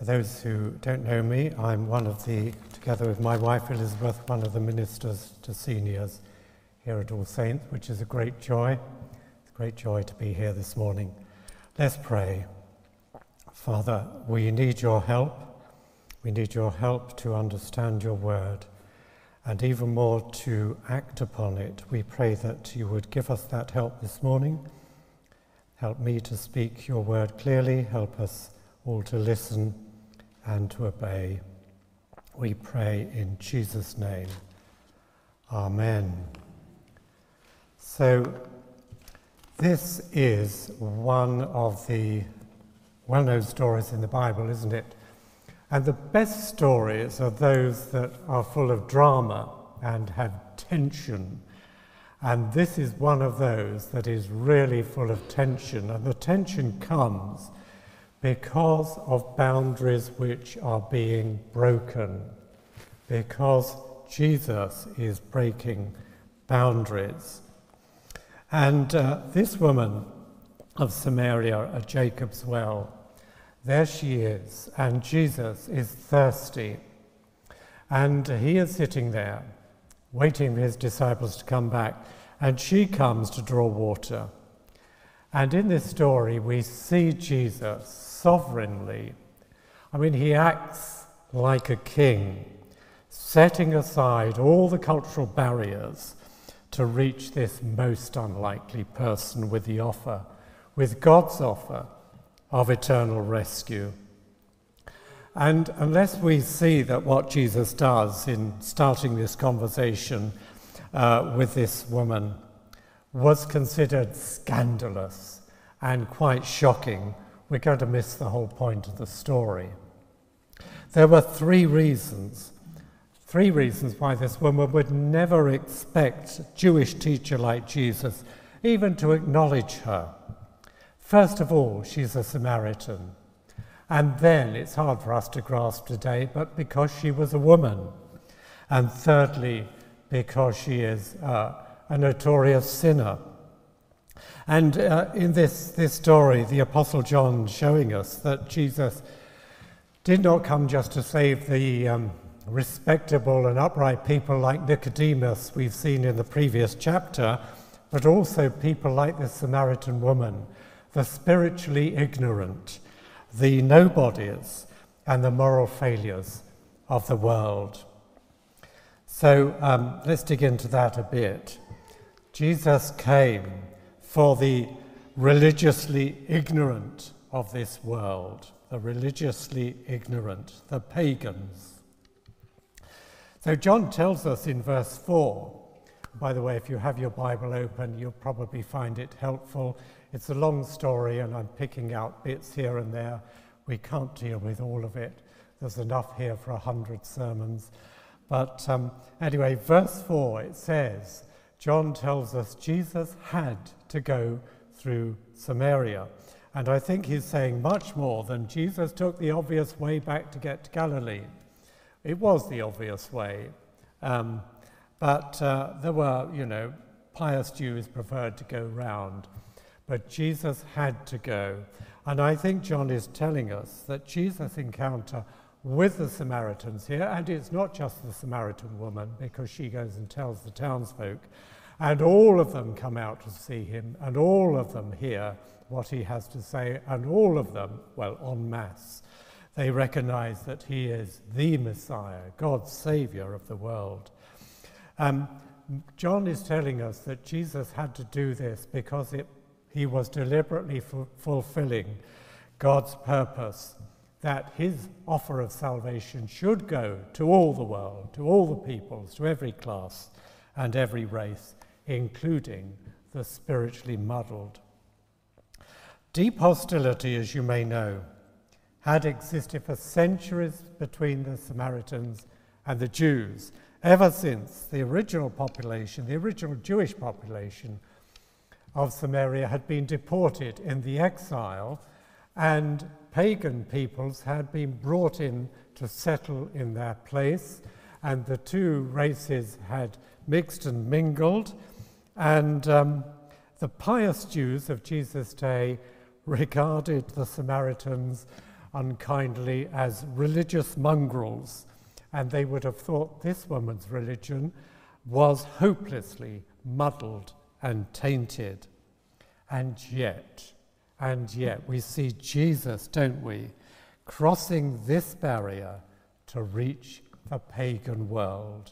For those who don't know me, I'm together with my wife Elizabeth, one of the ministers to seniors here at All Saints, which is a great joy. It's a great joy to be here this morning. Let's pray. Father, we need your help. We need your help to understand your word, and even more to act upon it. We pray that you would give us that help this morning. Help me to speak your word clearly. Help us all to listen and to obey. We pray in Jesus' name. Amen. So this is one of the well-known stories in the Bible, isn't it? And the best stories are those that are full of drama and have tension. And this is one of those that is really full of tension. And the tension comes because of boundaries which are being broken, because Jesus is breaking boundaries. And this woman of Samaria at Jacob's well, there she is, and Jesus is thirsty. And he is sitting there, waiting for his disciples to come back, and she comes to draw water. And in this story, we see Jesus sovereignly. He acts like a king, setting aside all the cultural barriers to reach this most unlikely person with the offer, with God's offer of eternal rescue. And unless we see that what Jesus does in starting this conversation with this woman was considered scandalous and quite shocking, we're going to miss the whole point of the story. There were three reasons why this woman would never expect a Jewish teacher like Jesus even to acknowledge her. First of all, she's a Samaritan. And then, it's hard for us to grasp today, but because she was a woman. And thirdly, because she is a notorious sinner. And in this story, the Apostle John showing us that Jesus did not come just to save the respectable and upright people like Nicodemus we've seen in the previous chapter, but also people like the Samaritan woman, the spiritually ignorant, the nobodies, and the moral failures of the world. So let's dig into that a bit. Jesus came for the religiously ignorant of this world, the religiously ignorant, the pagans. So John tells us in verse 4, by the way, if you have your Bible open, you'll probably find it helpful. It's a long story, and I'm picking out bits here and there. We can't deal with all of it. There's enough here for 100 sermons. But anyway, verse 4, it says, John tells us Jesus had to go through Samaria. And I think he's saying much more than Jesus took the obvious way back to get to Galilee. It was the obvious way. But there were, pious Jews preferred to go round. But Jesus had to go. And I think John is telling us that Jesus' encounter with the Samaritans here, and it's not just the Samaritan woman, because she goes and tells the townsfolk, and all of them come out to see him, and all of them hear what he has to say, and all of them, en masse, they recognize that he is the Messiah, God's Savior of the world. John is telling us that Jesus had to do this because he was deliberately fulfilling God's purpose, that his offer of salvation should go to all the world, to all the peoples, to every class and every race, including the spiritually muddled. Deep hostility, as you may know, had existed for centuries between the Samaritans and the Jews, ever since the original population, the original Jewish population of Samaria had been deported in the exile, and pagan peoples had been brought in to settle in their place, and the two races had mixed and mingled, and the pious Jews of Jesus' day regarded the Samaritans unkindly as religious mongrels, and they would have thought this woman's religion was hopelessly muddled and tainted. And yet, we see Jesus, don't we, crossing this barrier to reach the pagan world.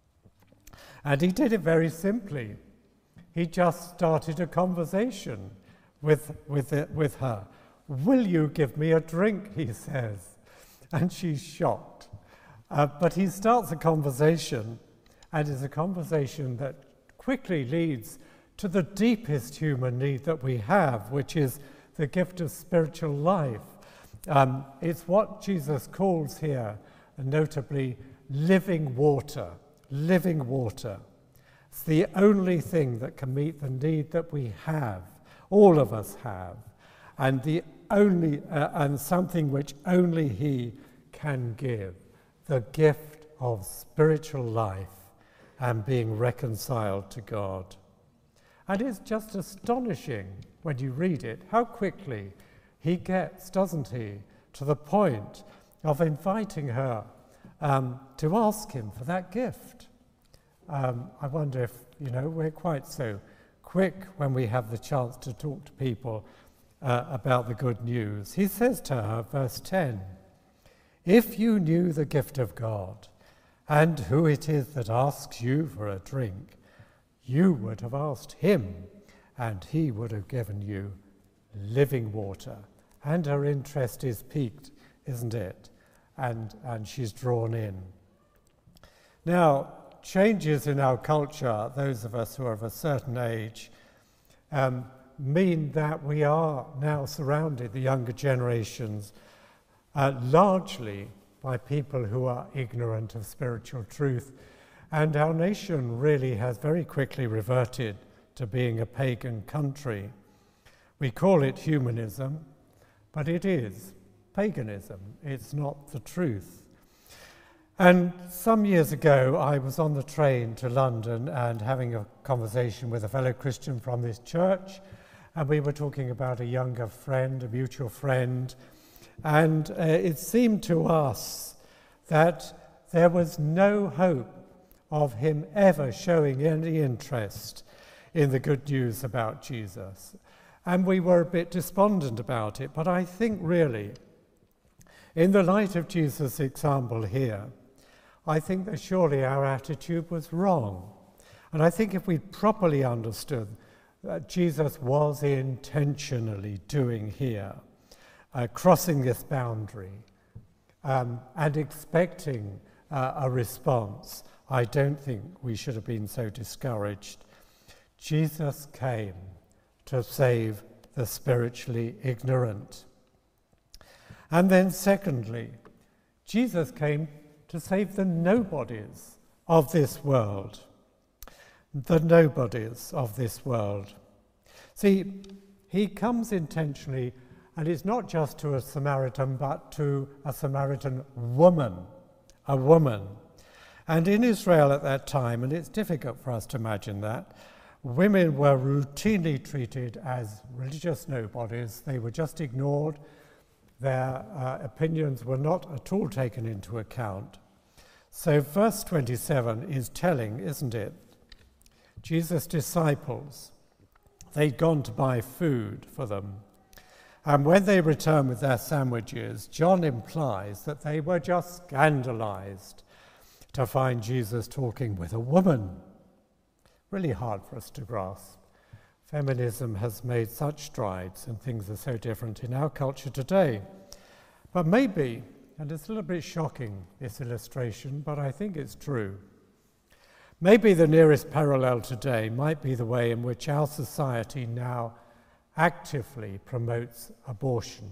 And he did it very simply. He just started a conversation with her. "Will you give me a drink?" he says. And she's shocked. But he starts a conversation, and it's a conversation that quickly leads to the deepest human need that we have, which is the gift of spiritual life. It's what Jesus calls here, notably, living water. Living water. It's the only thing that can meet the need that we have, all of us have, and the only and something which only he can give, the gift of spiritual life and being reconciled to God. And it's just astonishing when you read it how quickly he gets, doesn't he, to the point of inviting her to ask him for that gift. I wonder if, we're quite so quick when we have the chance to talk to people about the good news. He says to her, verse 10, "If you knew the gift of God and who it is that asks you for a drink, you would have asked him, and he would have given you living water." And her interest is piqued, isn't it? And she's drawn in. Now, changes in our culture, those of us who are of a certain age, mean that we are now surrounded, the younger generations, largely by people who are ignorant of spiritual truth. And our nation really has very quickly reverted to being a pagan country. We call it humanism, but it is paganism. It's not the truth. And some years ago, I was on the train to London and having a conversation with a fellow Christian from this church, and we were talking about a younger friend, a mutual friend, and it seemed to us that there was no hope of him ever showing any interest in the good news about Jesus. And we were a bit despondent about it, but I think really, in the light of Jesus' example here, I think that surely our attitude was wrong. And I think if we'd properly understood that Jesus was intentionally doing here, crossing this boundary and expecting a response, I don't think we should have been so discouraged. Jesus came to save the spiritually ignorant. And then secondly, Jesus came to save the nobodies of this world. The nobodies of this world. See, he comes intentionally, and it's not just to a Samaritan, but to a Samaritan woman, a woman. And in Israel at that time, and it's difficult for us to imagine that, women were routinely treated as religious nobodies. They were just ignored. Their opinions were not at all taken into account. So verse 27 is telling, isn't it? Jesus' disciples, they'd gone to buy food for them. And when they returned with their sandwiches, John implies that they were just scandalized to find Jesus talking with a woman. Really hard for us to grasp. Feminism has made such strides and things are so different in our culture today. But maybe, and it's a little bit shocking, this illustration, but I think it's true. Maybe the nearest parallel today might be the way in which our society now actively promotes abortion,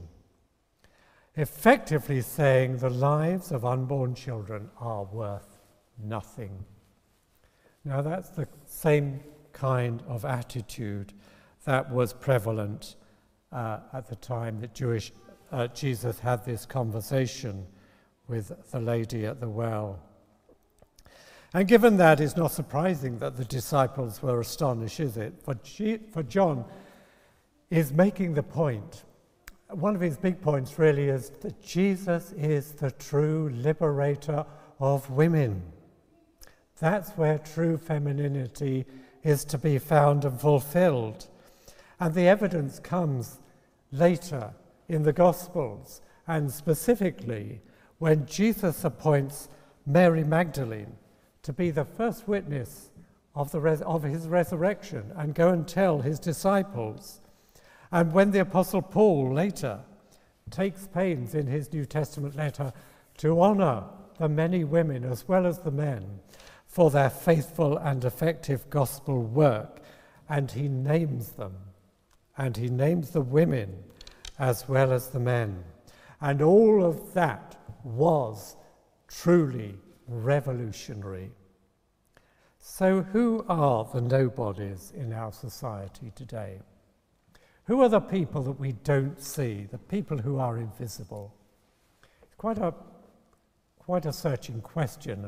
effectively saying the lives of unborn children are worth nothing. Now that's the same kind of attitude that was prevalent at the time that Jesus had this conversation with the lady at the well. And given that, it's not surprising that the disciples were astonished, is it? For John is making the point one of his big points really is that Jesus is the true liberator of women. That's where true femininity is to be found and fulfilled. And the evidence comes later in the Gospels, and specifically when Jesus appoints Mary Magdalene to be the first witness of his resurrection and go and tell his disciples. And when the Apostle Paul later takes pains in his New Testament letter to honour the many women as well as the men for their faithful and effective gospel work, and he names them, and he names the women as well as the men. And all of that was truly revolutionary. So who are the nobodies in our society today? Who are the people that we don't see, the people who are invisible? It's quite a searching question.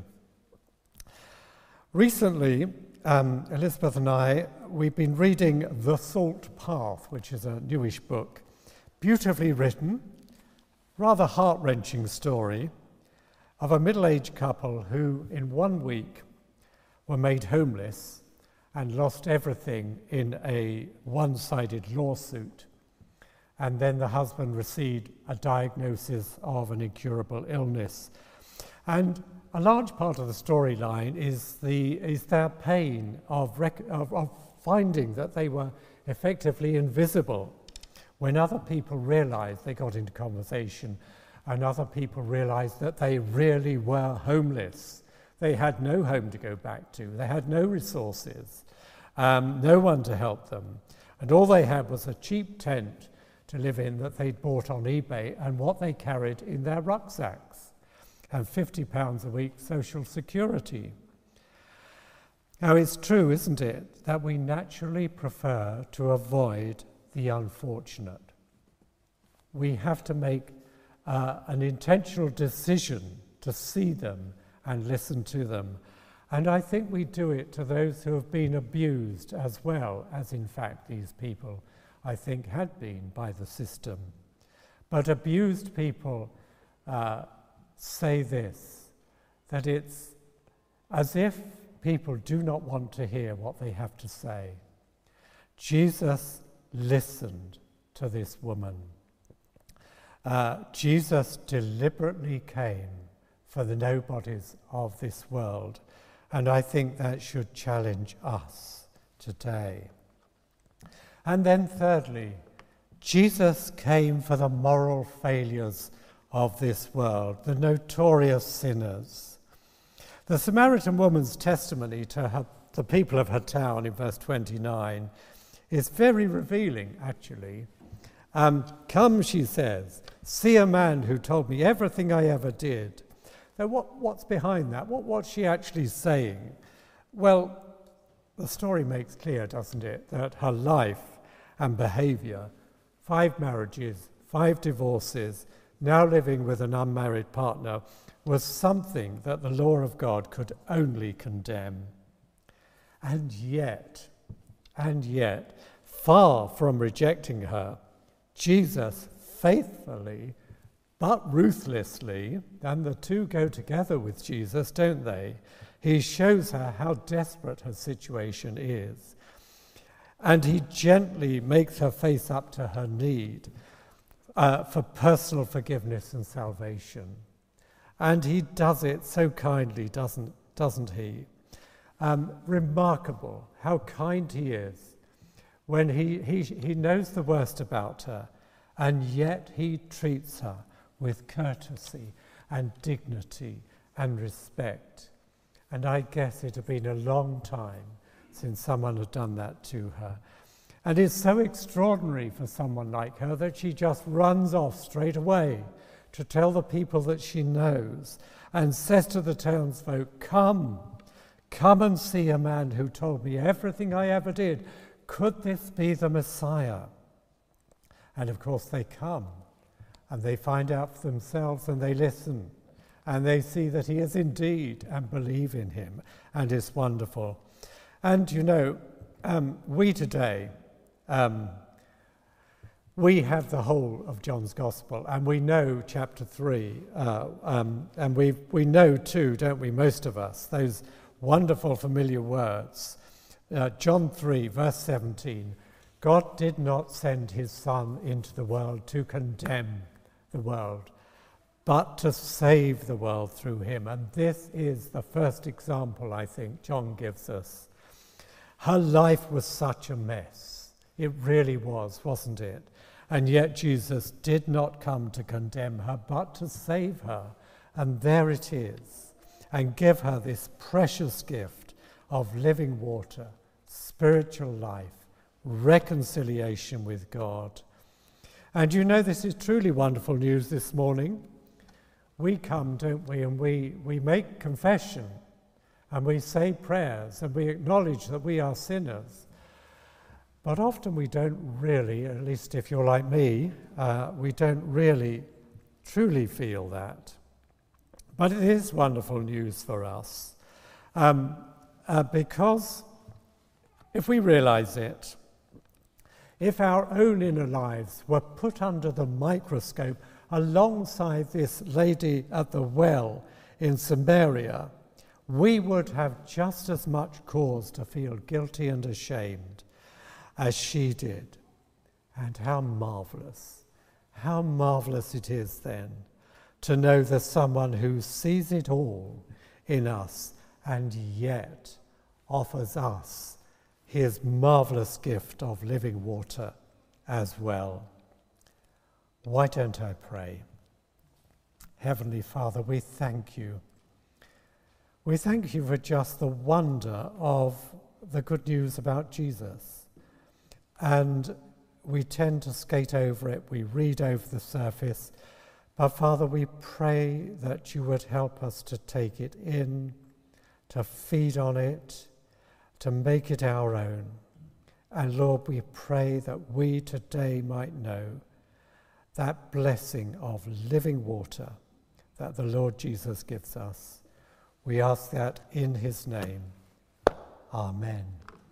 Recently, Elizabeth and I, we've been reading The Salt Path, which is a newish book, beautifully written, rather heart-wrenching story of a middle-aged couple who in 1 week were made homeless and lost everything in a one-sided lawsuit. And then the husband received a diagnosis of an incurable illness. And a large part of the storyline is their pain of finding that they were effectively invisible when other people realized, they got into conversation, and other people realized that they really were homeless. They had no home to go back to. They had no resources, no one to help them. And all they had was a cheap tent to live in that they'd bought on eBay and what they carried in their rucksacks, and £50 a week social security. Now, it's true, isn't it, that we naturally prefer to avoid the unfortunate. We have to make an intentional decision to see them and listen to them. And I think we do it to those who have been abused as well as, in fact, these people, I think, had been by the system. But abused people say this, that it's as if people do not want to hear what they have to say. Jesus listened to this woman. Jesus deliberately came for the nobodies of this world, and I think that should challenge us today. And then thirdly, Jesus came for the moral failures of this world, the notorious sinners. The Samaritan woman's testimony to the people of her town in verse 29 is very revealing, actually. Come, she says, see a man who told me everything I ever did. Now, what's behind that? What's she actually saying? Well, the story makes clear, doesn't it, that her life and behaviour, 5 marriages, 5 divorces, now living with an unmarried partner, was something that the law of God could only condemn. And yet, far from rejecting her, Jesus faithfully but ruthlessly, and the two go together with Jesus, don't they? He shows her how desperate her situation is. And he gently makes her face up to her need for personal forgiveness and salvation. And he does it so kindly, doesn't he? Remarkable how kind he is when he knows the worst about her, and yet he treats her with courtesy and dignity and respect. And I guess it had been a long time since someone had done that to her. And it's so extraordinary for someone like her that she just runs off straight away to tell the people that she knows and says to the townsfolk, come and see a man who told me everything I ever did. Could this be the Messiah? And of course they come and they find out for themselves and they listen and they see that he is indeed and believe in him, and it's wonderful. And you know, we today, we have the whole of John's Gospel, and we know chapter 3, and we know too, don't we, most of us, those wonderful familiar words. John 3, verse 17, God did not send his Son into the world to condemn the world, but to save the world through him. And this is the first example, I think, John gives us. Her life was such a mess. It really was, wasn't it? And yet Jesus did not come to condemn her, but to save her. And there it is. And give her this precious gift of living water, spiritual life, reconciliation with God. And you know, this is truly wonderful news this morning. We come, don't we, and we make confession, and we say prayers, and we acknowledge that we are sinners. But often we don't really, at least if you're like me, we don't really truly feel that. But it is wonderful news for us, because if we realize it, if our own inner lives were put under the microscope alongside this lady at the well in Samaria, we would have just as much cause to feel guilty and ashamed as she did. And how marvelous it is then to know there's someone who sees it all in us and yet offers us his marvelous gift of living water as well. Why don't I pray? Heavenly Father, we thank you. We thank you for just the wonder of the good news about Jesus. And we tend to skate over it, we read over the surface. But Father, we pray that you would help us to take it in, to feed on it, to make it our own. And Lord, we pray that we today might know that blessing of living water that the Lord Jesus gives us. We ask that in his name. Amen.